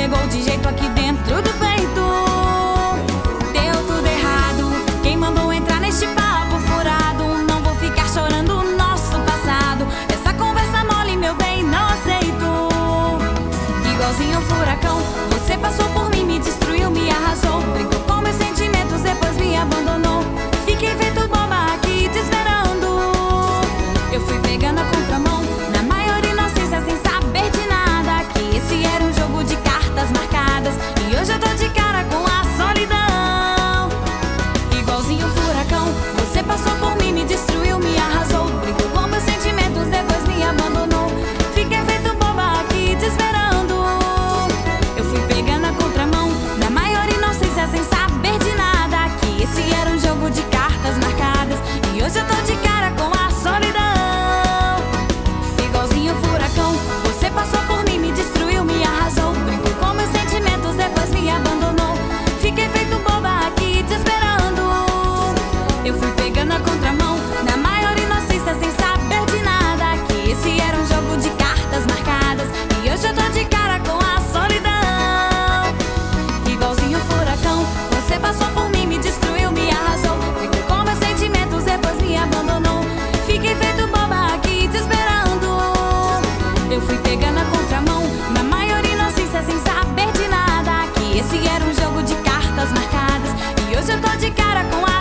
pegou de jeito aqui dentro do peito. Deu tudo errado, quem mandou entrar neste papo furado? Não vou ficar chorando o nosso passado, essa conversa mole, meu bem, não aceito. Igualzinho um furacão, você passou por mim, me destruiu, me arrasou. Brincou com meus sentimentos, depois me abandonou. Fiquei feito boba aqui te esperando. Eu fui pegando a contramão, na maior inocência, sem saber de nada, que esse era um jogo de cartas marcadas. E hoje eu tô de cara com a solidão. Igualzinho um furacão, você passou por mim, me destruiu, me arrasou. Brincou com meus sentimentos, depois me abandonou. Fiquei feito boba aqui te esperando. Eu fui pegando a contramão, na maior inocência, sem saber de nada, que esse era um jogo de cartas marcadas. E hoje eu tô de cara com a solidão. Igualzinho um furacão, você passou por mim, me destruiu, me arrasou. Brincou com meus sentimentos, depois me abandonou. Fiquei feito boba aqui te esperando. Eu fui pegando a contramão, na maior inocência, sem saber de nada, que esse era um jogo de cartas marcadas. E hoje eu tô de cara com a solidão. Igualzinho um furacão, você passou por mim, me destruiu, me arrasou. Brincou com meus sentimentos, depois me abandonou. Fiquei feito boba aqui te esperando. Eu fui pegando a contramão, na maior inocência, sem saber de nada, que esse era um jogo de cartas marcadas. E hoje eu tô de cara com a